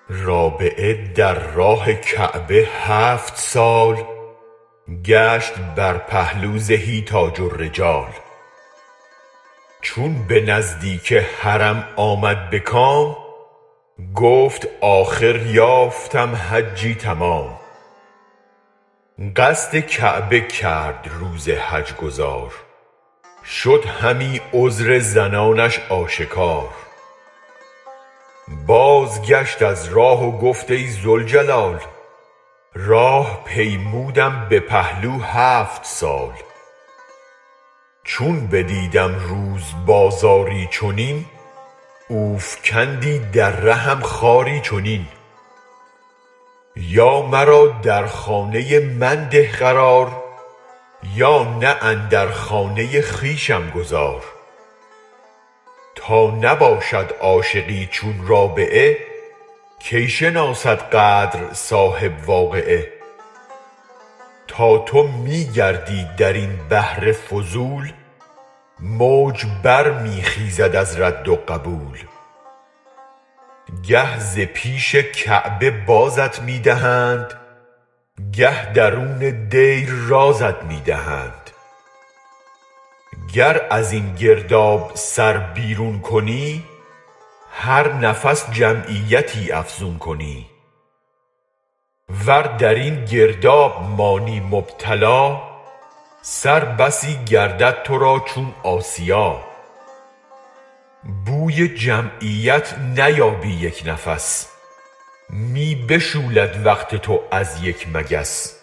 رابعه در راه کعبه 7 سال گشت بر پهلو زهی تاج الرجال چون به نزدیک حرم آمد به کام گفت آخر یافتم حجی تمام قصد کعبه کرد روز حج گزار شد همی عذر زنانش آشکار بازگشت از راه و گفت ای ذوالجلال راه پیمودم به پهلو 7 سال چون بدیدم روز بازاری چنین اوفکندی در رهم خاری چنین یا مرا در خانه من ده قرار یا نه اندر خانه خویشم گذار تا نباشد عاشقی چون رابعه کی شناسد قدر صاحب واقعه تا تو می گردی درین بحر فضول موج برمی خیزد از رد و قبول گه ز پیش کعبه بازت می دهند گه درون دیر رازت می دهند گر ازین گرداب سر بیرون کنی هر نفس جمعیتی افزون کنی ور درین گرداب مانی مبتلا سر بسی گردد ترا چون آسیا بوی جمعیت نیابی یک نفس می بشولد وقت تو از یک مگس